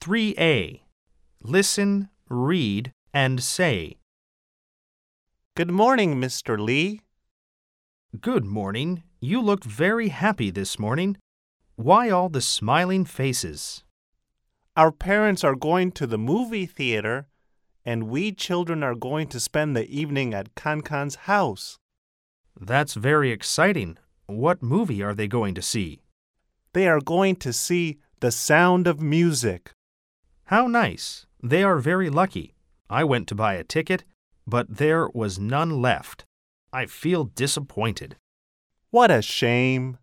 3A. Listen, read, and say. Good morning, Mr. Lee. Good morning. You look very happy this morning. Why all the smiling faces? Our parents are going to the movie theater, and we children are going to spend the evening at Kankan's house. That's very exciting. What movie are they going to see? They are going to see The Sound of Music. How nice. They are very lucky. I went to buy a ticket, but there was none left. I feel disappointed. What a shame.